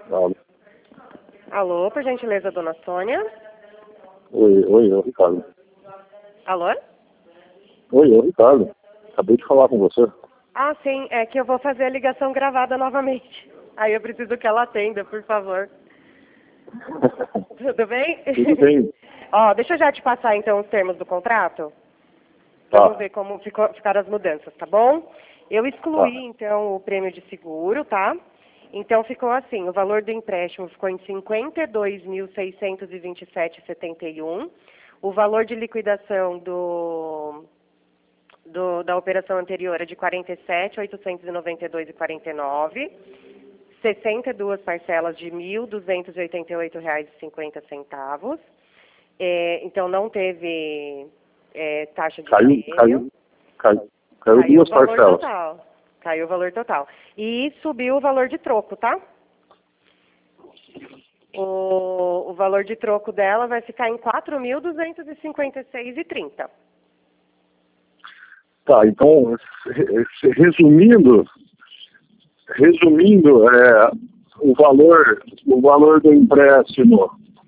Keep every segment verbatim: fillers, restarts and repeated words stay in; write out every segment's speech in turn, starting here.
Alô, Alô, por gentileza, dona Sônia? oi, oi, é o Ricardo. Alô? Oi, é o Ricardo. Acabei de falar com você. Ah, sim, é que eu vou fazer a ligação gravada novamente. Aí eu preciso que ela atenda, por favor. Tudo bem? Tudo bem? Ó, deixa eu já te passar então os termos do contrato. Tá, Vamos ver como ficou, ficaram as mudanças, tá bom? Eu excluí tá. então o prêmio de seguro, tá? Então ficou assim, o valor do empréstimo ficou em cinquenta e dois mil seiscentos e vinte e sete reais e setenta e um. O valor de liquidação do, do da operação anterior é de quarenta e sete mil oitocentos e noventa e dois reais e quarenta e nove. sessenta e duas parcelas de mil duzentos e oitenta e oito reais e cinquenta centavos. É, então não teve é, taxa de Caiu, prêmio. caiu, caiu, caiu Caiu duas o valor parcelas. total. Caiu o valor total. E subiu o valor de troco, tá? O, o valor de troco dela vai ficar em quatro mil duzentos e cinquenta e seis reais e trinta. Tá, então, re- resumindo, resumindo, é, o valor, o valor do empréstimo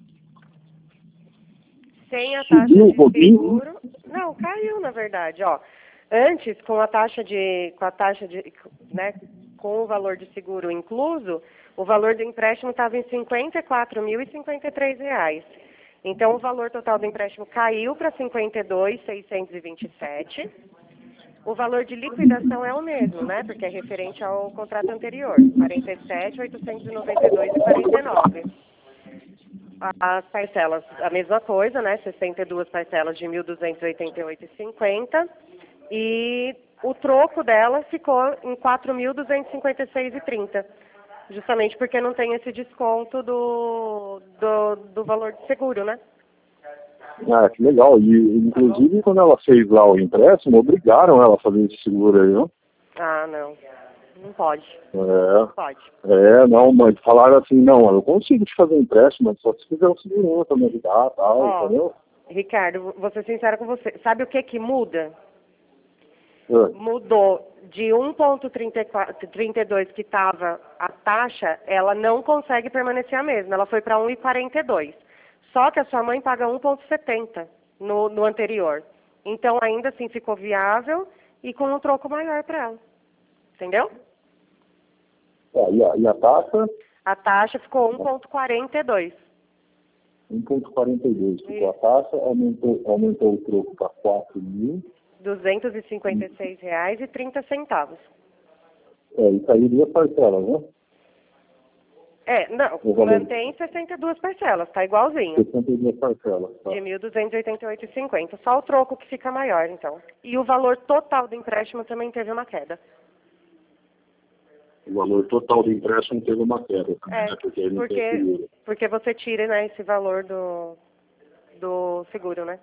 Sem a taxa subiu um de pouquinho. seguro. Não, caiu na verdade, ó. Antes, com a taxa de, com a taxa de, né, com o valor de seguro incluso, o valor do empréstimo estava em cinquenta e quatro mil e cinquenta e três reais. Então, o valor total do empréstimo caiu para cinquenta e dois mil seiscentos e vinte e sete. O valor de liquidação é o mesmo, né? Porque é referente ao contrato anterior, quarenta e sete mil oitocentos e noventa e dois reais e quarenta e nove. As parcelas, a mesma coisa, né? sessenta e duas parcelas de mil duzentos e oitenta e oito reais e cinquenta. E o troco dela ficou em quatro mil duzentos e cinquenta e seis reais e trinta. Justamente porque não tem esse desconto do, do, do valor de seguro, né? Ah, que legal. E, inclusive, quando ela fez lá o empréstimo, obrigaram ela a fazer esse seguro aí, não? Ah, não. Não pode. É, Pode. é, não, mas falaram assim, não, eu consigo te fazer um empréstimo, mas só se fizer um seguro pra me ajudar, tal, Ó, entendeu? Ricardo, vou ser sincera com você. Sabe o que que muda? É. Mudou de um vírgula trinta e quatro, trinta e dois que estava a taxa, ela não consegue permanecer a mesma. Ela foi para um vírgula quarenta e dois. Só que a sua mãe paga um vírgula setenta no, no anterior. Então, ainda assim, ficou viável e com um troco maior para ela. Entendeu? Tá, e, a, e a taxa? A taxa ficou um vírgula quarenta e dois. um vírgula quarenta e dois. Ficou a taxa, aumentou, aumentou o troco para quatro mil. duzentos e cinquenta e seis reais e trinta centavos. É, e caiu duas parcelas, né? É, não, O valor. mantém sessenta e duas parcelas, tá igualzinho. sessenta e duas parcelas, tá? De mil duzentos e oitenta e oito reais e cinquenta. Só o troco que fica maior, então. E o valor total do empréstimo também teve uma queda. O valor total do empréstimo teve uma queda, É, né? Porque aí não tem porque, seguro. porque você tira, né, esse valor do, do seguro, né?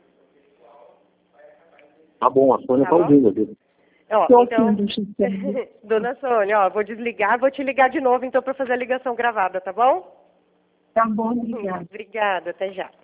Tá bom, a Sônia Tá tá bom? ouvindo aqui. Ó, Tô então, ouvindo, Gisele. dona Sônia, ó, vou desligar, vou te ligar de novo, então, para fazer a ligação gravada, tá bom? Tá bom, obrigada. Obrigada, até já.